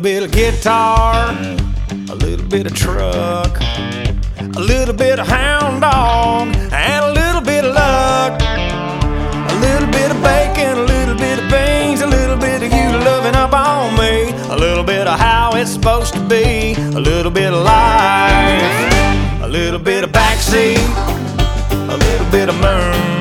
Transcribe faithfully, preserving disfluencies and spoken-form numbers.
little bit of guitar, a little bit of truck, a little bit of hound dog, and a little bit of luck. A little bit of bacon, a little bit of beans, a little bit of you loving up on me, a little bit of how it's supposed to be, a little bit of life, a little bit of backseat, a little bit of moon.